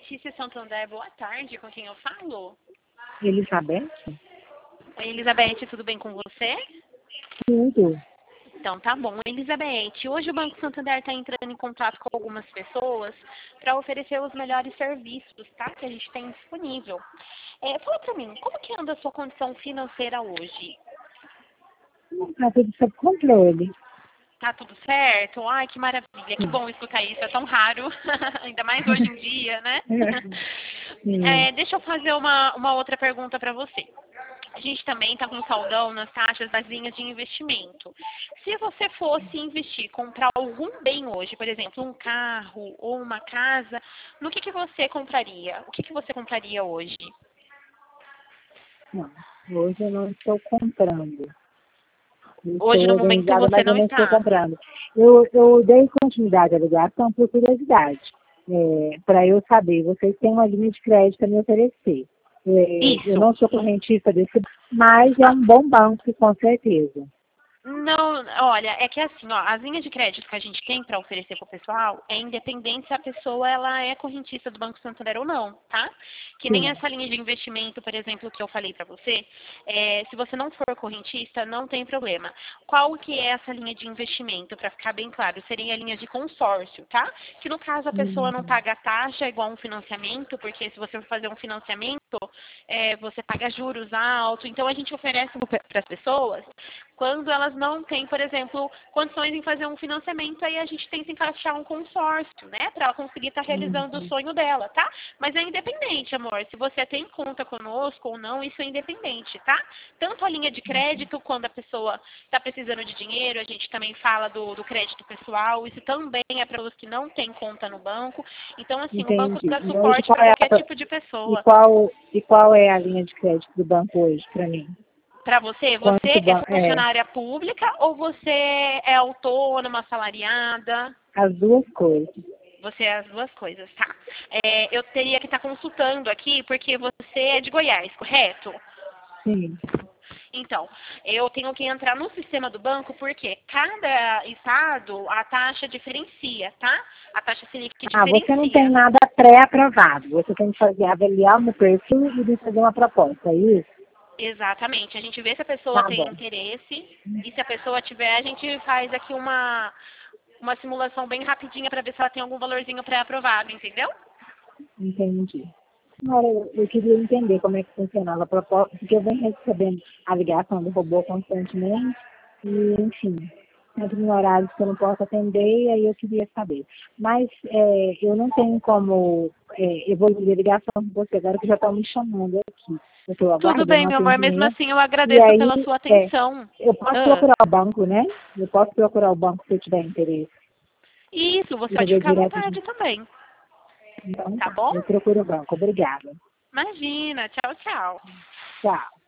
Letícia Santander, boa tarde, com quem eu falo? Elizabeth? Oi, Elizabeth, tudo bem com você? Tudo. Então, tá bom. Elizabeth, hoje o Banco Santander está entrando em contato com algumas pessoas para oferecer os melhores serviços, tá? Que a gente tem disponível. Fala para mim, como que anda a sua condição financeira hoje? Tá tudo sob controle. Tá tudo certo? Ai, que maravilha, que bom escutar isso, é tão raro, ainda mais hoje em dia, né? Sim. Deixa eu fazer uma outra pergunta para você. A gente também está com saldão nas taxas das linhas de investimento. Se você fosse investir, comprar algum bem hoje, por exemplo, um carro ou uma casa, no que você compraria? O que você compraria hoje? Não, hoje eu não estou comprando. Eu Hoje, estou no momento, organizada, você mas eu não não estou está. comprando. Eu dei continuidade à ligação por curiosidade, para eu saber. Vocês têm uma linha de crédito a me oferecer. Eu Isso. não sou correntista desse, mas é um bom banco, com certeza. Não, olha, é que assim, ó, as linhas de crédito que a gente tem para oferecer para o pessoal é independente se a pessoa ela é correntista do Banco Santander ou não, tá? Que nem Sim. essa linha de investimento, por exemplo, que eu falei para você, se você não for correntista, não tem problema. Qual que é essa linha de investimento, para ficar bem claro? Seria a linha de consórcio, tá? Que no caso a pessoa não paga taxa igual um financiamento, porque se você for fazer um financiamento, você paga juros altos. Então a gente oferece para as pessoas quando elas não têm, por exemplo, condições em fazer um financiamento, aí a gente tenta encaixar um consórcio, né? Para ela conseguir estar realizando o sonho dela, tá? Mas é independente, amor. Se você tem conta conosco ou não, isso é independente, tá? Tanto a linha de crédito, quando a pessoa está precisando de dinheiro, a gente também fala do crédito pessoal. Isso também é para os que não têm conta no banco. Então, assim, o banco Entendi. dá E hoje suporte para qualquer tipo de e pessoa. qual é a linha de crédito do banco hoje para mim? Para você, Quanto você é é? funcionária pública ou você é autônoma, assalariada? As duas coisas. Você é as duas coisas, tá? Eu teria que estar consultando aqui porque você é de Goiás, correto? Sim. Então, eu tenho que entrar no sistema do banco porque cada estado a taxa diferencia, tá? A taxa Selic Você não tem diferencia. nada pré-aprovado. Você tem que avaliar o meu perfil e me fazer uma proposta, é isso? Exatamente. A gente vê se a pessoa Tá tem bom. interesse e se a pessoa tiver, a gente faz aqui uma simulação bem rapidinha para ver se ela tem algum valorzinho pré-aprovado, entendeu? Entendi. Agora, eu queria entender como é que funcionava a proposta, porque eu venho recebendo a ligação do robô constantemente e, enfim, sempre em horários que eu não posso atender, e aí eu queria saber. Mas eu não tenho como evoluir a ligação com você, agora que já estão me chamando aqui. Eu estou Tudo aguardando bem, um meu amor. Mesmo atendimento, assim, eu e agradeço aí pela sua atenção. eu posso Ah, procurar o banco, né? Eu posso procurar o banco se eu tiver interesse isso, você e pode fazer ficar à direto. vontade também, Então tá tá, bom? eu procuro o banco. Obrigada. Imagina. Tchau, tchau. Tchau.